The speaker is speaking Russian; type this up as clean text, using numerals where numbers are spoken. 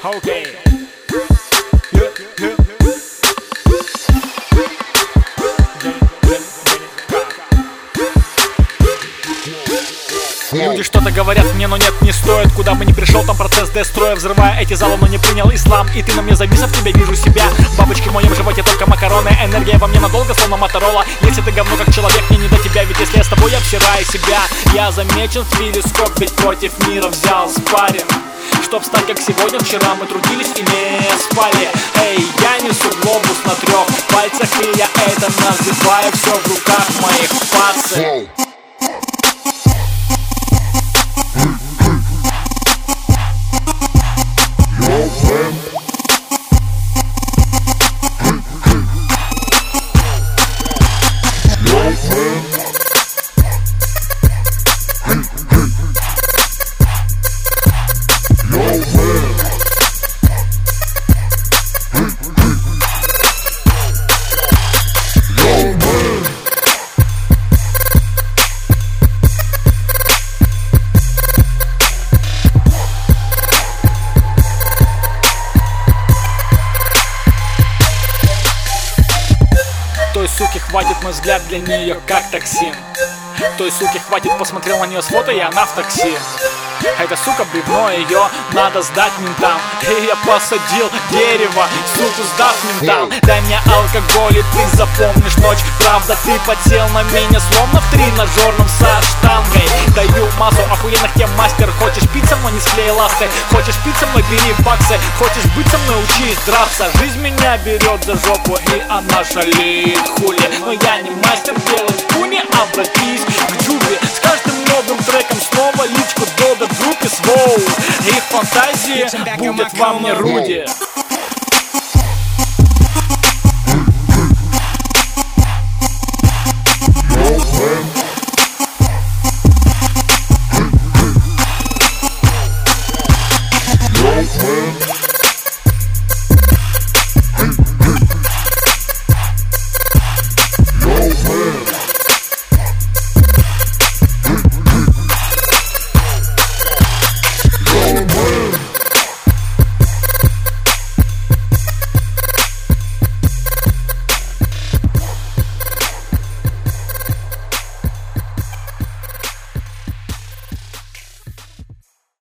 Окей. Люди что-то говорят мне, но нет, не стоит. Куда бы ни пришел, там процесс дестроя. Взрывая эти залы, но не принял ислам. И ты на мне завис, в тебя вижу себя. Бабочки в моем животе, только макароны. Энергия во мне надолго, словно Моторола. Если ты говно как человек, мне не до тебя. Ведь если я с тобой, я обсираю себя. Я замечен в телескоп, ведь против мира взял спарринг. Чтоб стать как сегодня, вчера мы трудились и не спали. Эй, я несу глобус на 3 пальцах, и я это называю все в руках моих пацан. Той суки хватит мой взгляд для нее как токсин. Той суки хватит, посмотрел на нее с фото, и она в такси. Эта сука бревно, ее надо сдать ментам. И я посадил дерево, суку сдав ментам. Дай мне алкоголь, и ты запомнишь ночь. Правда, ты подсел на меня, словно в тренажерном со штангой. Даю массу охуенных тем, мастер. Хочешь пить со мной, не склей ласты. Хочешь пить со мной, бери баксы. Хочешь быть со мной, учись драться. Жизнь меня берет за жопу, и она шалит хули. Но я не мастер делать хуйни, обратись к Джуби. С каждым новым треком снова личку долбят в группе своу. Их фантазии будет во мне Руди.